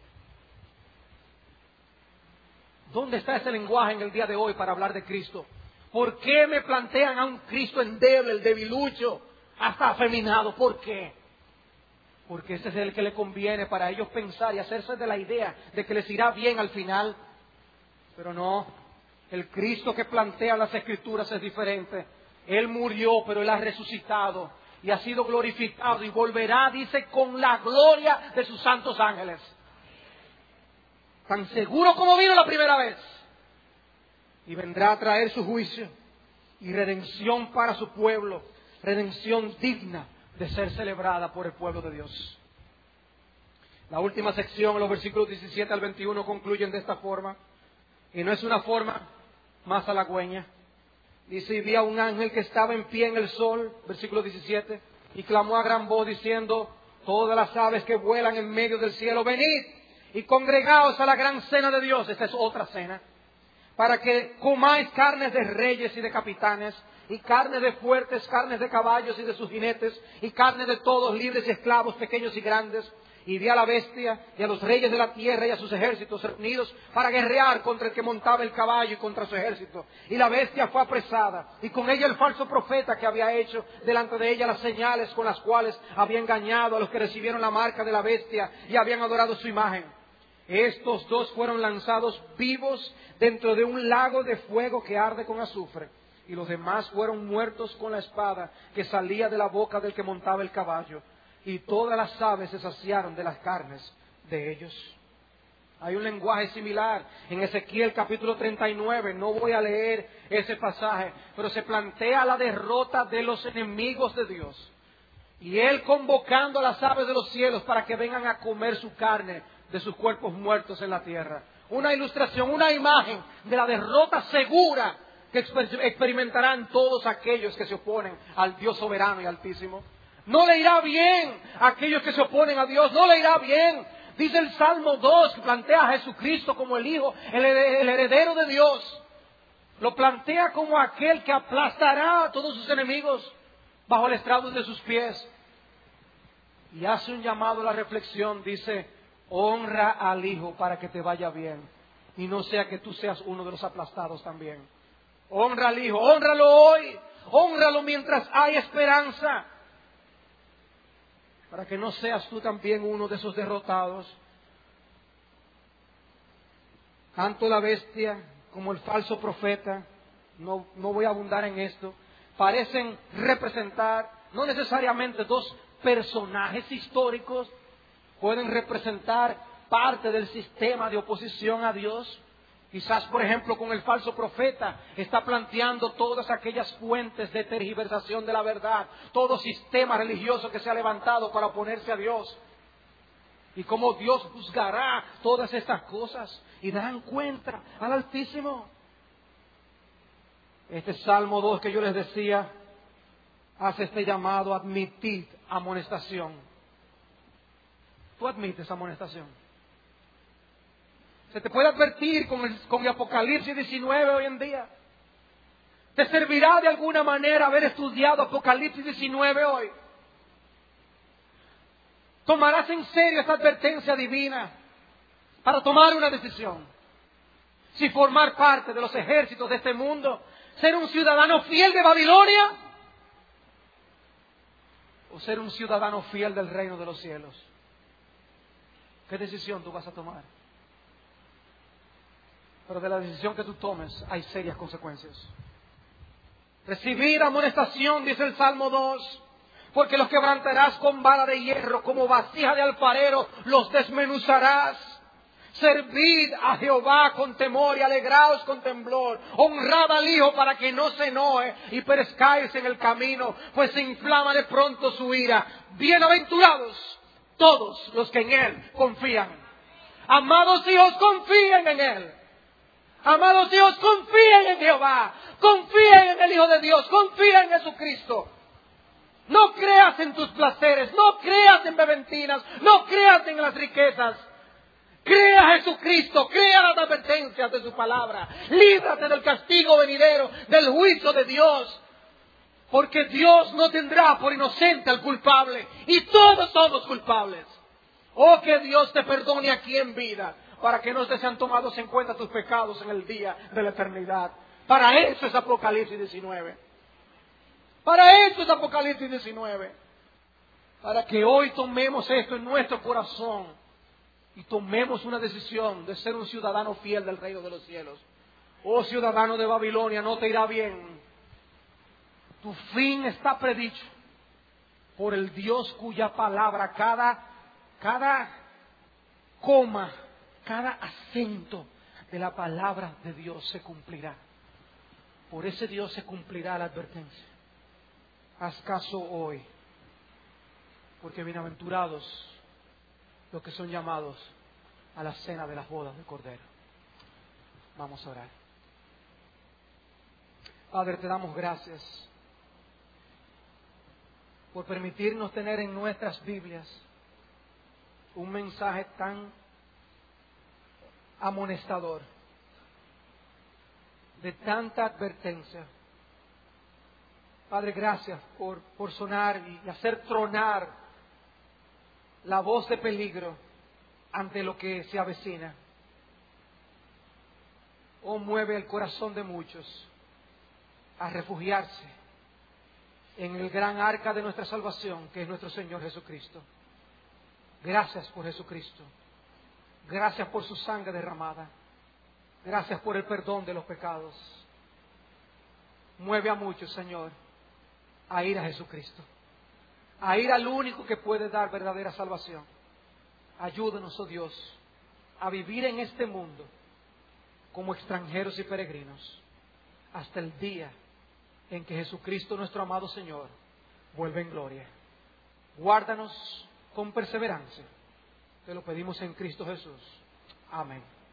¿Dónde está ese lenguaje en el día de hoy para hablar de Cristo? ¿Por qué me plantean a un Cristo endeble, debilucho, hasta afeminado? ¿Por qué? Porque ese es el que le conviene para ellos pensar y hacerse de la idea de que les irá bien al final. Pero no, el Cristo que plantea las Escrituras es diferente. Él murió, pero Él ha resucitado y ha sido glorificado y volverá, dice, con la gloria de sus santos ángeles. Tan seguro como vino la primera vez. Y vendrá a traer su juicio y redención para su pueblo. Redención digna de ser celebrada por el pueblo de Dios. La última sección, los versículos 17 al 21, concluyen de esta forma. Y no es una forma más halagüeña. Dice, y vi a un ángel que estaba en pie en el sol, versículo 17, y clamó a gran voz diciendo, todas las aves que vuelan en medio del cielo, venid y congregaos a la gran cena de Dios. Esta es otra cena. Para que comáis carnes de reyes y de capitanes, y carnes de fuertes, carnes de caballos y de sus jinetes, y carnes de todos, libres y esclavos, pequeños y grandes. Y vi a la bestia y a los reyes de la tierra y a sus ejércitos reunidos para guerrear contra el que montaba el caballo y contra su ejército. Y la bestia fue apresada, y con ella el falso profeta que había hecho delante de ella las señales con las cuales había engañado a los que recibieron la marca de la bestia y habían adorado su imagen. Estos 2 fueron lanzados vivos dentro de un lago de fuego que arde con azufre. Y los demás fueron muertos con la espada que salía de la boca del que montaba el caballo. Y todas las aves se saciaron de las carnes de ellos. Hay un lenguaje similar en Ezequiel capítulo 39. No voy a leer ese pasaje, pero se plantea la derrota de los enemigos de Dios. Y Él convocando a las aves de los cielos para que vengan a comer su carne de sus cuerpos muertos en la tierra. Una ilustración, una imagen de la derrota segura que experimentarán todos aquellos que se oponen al Dios soberano y altísimo. No le irá bien a aquellos que se oponen a Dios, no le irá bien. Dice el Salmo 2 que plantea a Jesucristo como el Hijo, el heredero de Dios. Lo plantea como aquel que aplastará a todos sus enemigos bajo el estrado de sus pies. Y hace un llamado a la reflexión, dice, honra al Hijo para que te vaya bien. Y no sea que tú seas uno de los aplastados también. Honra al Hijo, hónralo hoy, hónralo mientras hay esperanza. Para que no seas tú también uno de esos derrotados. Tanto la bestia como el falso profeta, no voy a abundar en esto, parecen representar no necesariamente 2 personajes históricos, pueden representar parte del sistema de oposición a Dios. Quizás, por ejemplo, con el falso profeta está planteando todas aquellas fuentes de tergiversación de la verdad, todo sistema religioso que se ha levantado para oponerse a Dios. Y cómo Dios juzgará todas estas cosas y darán cuenta al Altísimo. Este Salmo 2 que yo les decía hace este llamado, admitid amonestación. ¿Tú admites amonestación? Se te puede advertir con el Apocalipsis 19 hoy en día. ¿Te servirá de alguna manera haber estudiado Apocalipsis 19 hoy? ¿Tomarás en serio esta advertencia divina para tomar una decisión? Si formar parte de los ejércitos de este mundo, ser un ciudadano fiel de Babilonia, o ser un ciudadano fiel del reino de los cielos. ¿Qué decisión tú vas a tomar? Pero de la decisión que tú tomes hay serias consecuencias. Recibir amonestación, dice el Salmo 2, porque los quebrantarás con vara de hierro, como vasija de alfarero los desmenuzarás. Servid a Jehová con temor y alegraos con temblor. Honrad al Hijo para que no se enoje y perezcáis en el camino, pues se inflama de pronto su ira. Bienaventurados todos los que en Él confían. Amados hijos, confíen en Él. Amados hijos, confíen en Jehová. Confíen en el Hijo de Dios. Confíen en Jesucristo. No creas en tus placeres. No creas en beventinas. No creas en las riquezas. Crea a Jesucristo, crea las advertencias de su palabra. Líbrate del castigo venidero, del juicio de Dios. Porque Dios no tendrá por inocente al culpable. Y todos somos culpables. Oh, que Dios te perdone aquí en vida, para que no te sean tomados en cuenta tus pecados en el día de la eternidad. Para eso es Apocalipsis 19. Para eso es Apocalipsis 19. Para que hoy tomemos esto en nuestro corazón y tomemos una decisión de ser un ciudadano fiel del reino de los cielos. Oh ciudadano de Babilonia, no te irá bien. Tu fin está predicho por el Dios cuya palabra, cada coma, cada acento de la palabra de Dios se cumplirá. Por ese Dios se cumplirá la advertencia. Haz caso hoy, porque bienaventurados los que son llamados a la cena de las bodas del Cordero. Vamos a orar. Padre, te damos gracias por permitirnos tener en nuestras Biblias un mensaje tan amonestador, de tanta advertencia. Padre, gracias por sonar y hacer tronar la voz de peligro ante lo que se avecina. Oh, mueve el corazón de muchos a refugiarse en el gran arca de nuestra salvación, que es nuestro Señor Jesucristo. Gracias por Jesucristo. Gracias por su sangre derramada. Gracias por el perdón de los pecados. Mueve a muchos, Señor, a ir a Jesucristo, a ir al único que puede dar verdadera salvación. Ayúdanos, oh Dios, a vivir en este mundo como extranjeros y peregrinos hasta el día en que Jesucristo, nuestro amado Señor, vuelve en gloria. Guárdanos con perseverancia. Te lo pedimos en Cristo Jesús. Amén.